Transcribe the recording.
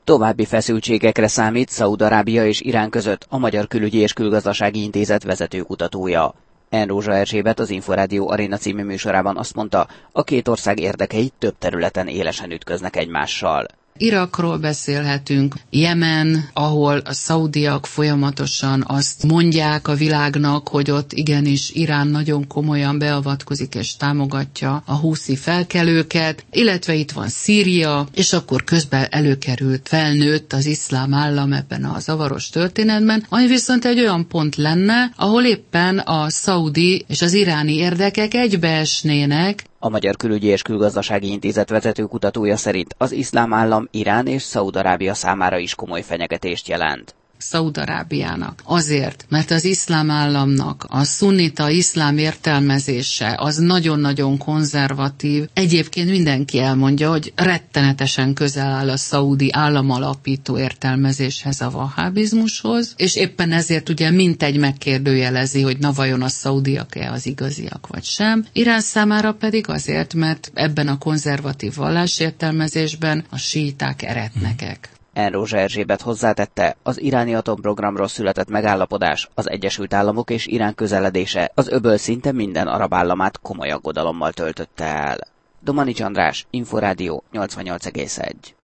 További feszültségekre számít Szaúd-Arábia és Irán között a Magyar Külügyi és Külgazdasági Intézet vezető kutatója. Enrózsa Erzsébet az Inforádió Aréna című műsorában azt mondta, a két ország érdekei több területen élesen ütköznek egymással. Irakról beszélhetünk, Jemen, ahol a szaudiak folyamatosan azt mondják a világnak, hogy ott igenis Irán nagyon komolyan beavatkozik és támogatja a húszi felkelőket, illetve itt van Szíria, és akkor közben felnőtt az iszlám állam ebben a zavaros történetben, ami viszont egy olyan pont lenne, ahol éppen a szaudi és az iráni érdekek egybeesnének. A Magyar Külügyi és Külgazdasági Intézet vezető kutatója szerint az iszlám állam Irán és Szaúd-Arábia számára is komoly fenyegetést jelent. Szaúd-Arábiának. Azért, mert az iszlám államnak a szunnita iszlám értelmezése az nagyon-nagyon konzervatív. Egyébként mindenki elmondja, hogy rettenetesen közel áll a szaudi államalapító értelmezéshez, a vahhábizmushoz, és éppen ezért ugye mintegy megkérdőjelezi, hogy na vajon a szaudiak-e az igaziak vagy sem. Irán számára pedig azért, mert ebben a konzervatív vallásértelmezésben a síiták eretnekek. Enrózsa Erzsébet hozzátette, az iráni atomprogramról született megállapodás, az Egyesült Államok és Irán közeledése az öböl szinte minden arab államát komoly aggodalommal töltötte el. Domanics András, Inforádió 88,1.